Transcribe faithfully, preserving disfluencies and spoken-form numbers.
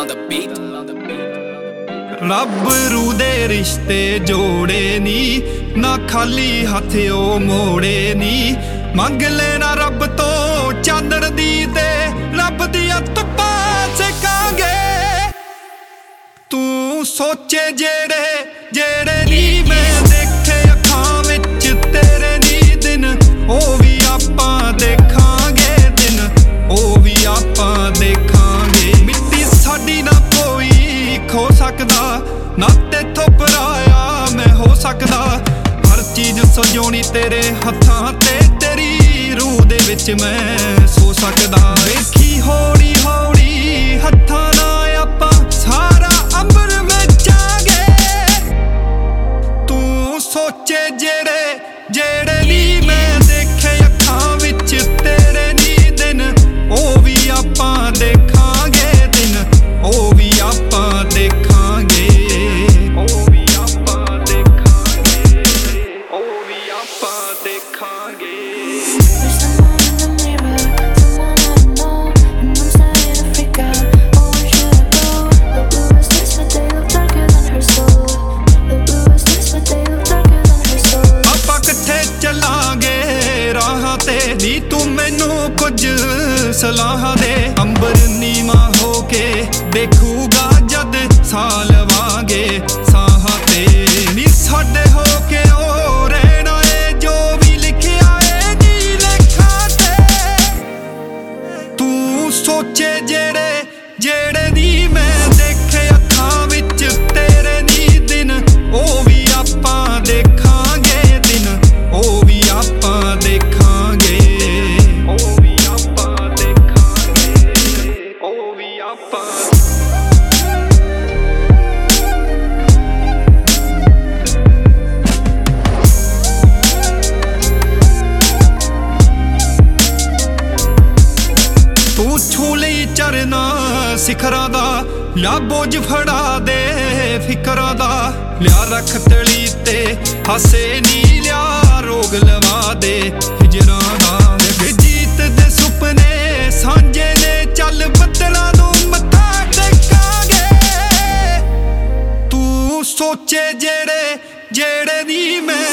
on the beat. ਰੱਬ ਰੂ ਦੇ ਰਿਸ਼ਤੇ ਜੋੜੇ ਨੀ ਨਾ ਖਾਲੀ ਹੱਥ ਉਹ ਮੋੜੇ ਨੀ ਮੰਗ ਲੈਣਾ ਰੱਬ ਤੋਂ ਚਾਦਰ ਦੀ ਤੇ ਰੱਬ ਦੀਆਂ ਧੁੱਪਾਂ ਸੇਕਾਂਗੇ ਤੂੰ ਸੋਚੇ ਜਿਹੜੇ ਜਿਹੜੇ ਨੀ ਮੈਂ ਦੇਖੇ ਅੱਖਾਂ ਵਿੱਚ ਤੇਰੇ ਨੀ ਦਿਨ ਉਹ ਵੀ ਆਪਾਂ ਦੇਖਾਂਗੇ ਦਿਨ ਉਹ ਵੀ ਆਪਾਂ ਦੇਖਾਂਗੇ ਮਿੱਟੀ ਸਾਡੀ ਨਾ ਕੋਈ ਖੋ ਸਕਦਾ ਨਾ ਤੇਥੋਂ ਪਰਾਇਆ ਮੈਂ ਹੋ ਸਕਦਾ ਹਰ ਚੀਜ਼ ਸਜਾਉਣੀ ਤੇਰੇ ਹੱਥਾਂ ਤੇ ਤੇਰੀ ਰੂਹ ਦੇ ਵਿੱਚ ਮੈਂ ਸੋ ਸਕਦਾ ਵੇਖੀ ਹੌਲੀ ਹੌਲੀ ਹੱਥਾਂ ਨਾਲ ਆਪਾਂ ਸਾਰਾ ਅੰਬਰ ਮਚਾਂਗੇ ਤੂੰ ਸੋਚੇ ਜਿਹੜੇ ਜਿਹੜੇ ਨੀ ਮੈਂ ਦੇਖੇ ਅੱਖਾਂ ਵਿੱਚ ਤੇਰੇ ਨੀ ਦਿਨ ਉਹ ਵੀ ਆਪਾਂ ਦੇਖਾਂਗੇ ਦਿਨ ਉਹ ਵੀ ਆਪਾਂ ਦੇਖਾਂਗੇ ਉਹ ਵੀ ਆਪਾਂ ਦੇਖਾਂਗੇ ਉਹ ਵੀ ਆਪਾਂ ਦੇਖਾਂਗੇ ਨੀ ਤੂੰ ਮੈਨੂੰ ਕੁਝ ਸਲਾਹ ਦੇ ਅੰਬਰ ਨੀਵਾਂ ਹੋ ਕੇ ਦੇਖੂਗਾ ਜਦ ਸਾਹ ਲਵਾਂਗੇ ਸਾਹਾਂ ਤੇ ਨੀ ਸਾਡੇ ਹੋ ਕੇ ਉਹ ਰਹਿਣਾ ਏ ਜੋ ਵੀ ਲਿਖਿਆ ਏ ਨੀ ਲੇਖਾਂ ਤੇ ਤੂੰ ਸੋਚੇ ਜਿਹੜੇ ਜਿਹੜੇ ਨੀ ਮੈਂ ਦੇਖੇ ਅੱਖਾਂ ਵਿੱਚ ਤੇਰੇ ਨੀ ਦਿਨ ਉਹ ਵੀ ਆਪਾਂ ਦੇਖਾਂਗੇ ਦਿਨ ਉਹ ਵੀ ਆਪਾਂ ਦੇਖਾਂਗੇ ਉਹ ਵੀ ਆਪਾਂ ਦੇਖਾਂਗੇ ਉਹ ਵੀ ਆਪਾਂ ਤੂੰ ਛੂ ਲਈ ਚਰਨਾ ਸਿਖਰਾਂ ਦਾ ਲਿਆ ਬੋਝ ਫੜਾ ਦੇ ਫਿਕਰਾਂ ਦਾ ਲਿਆ ਰੱਖ ਤਲੀ ਤੇ ਹਾਸੇ ਨੀ ਲਿਆ ਰੋਗ ਲਵਾ ਦੇ ਹਿਜਰਾਂ ਦਾ ਜੀਤ ਦੇ ਸੁਪਨੇ ਸਾਂਝੇ ਨੇ ਚੱਲ ਬੱਦਲਾਂ ਨੂੰ ਮੱਥਾ ਟੇਕਾਂਗੇ ਤੂੰ ਸੋਚੇ ਜਿਹੜੇ ਜਿਹੜੇ ਨੀ ਮੈਂ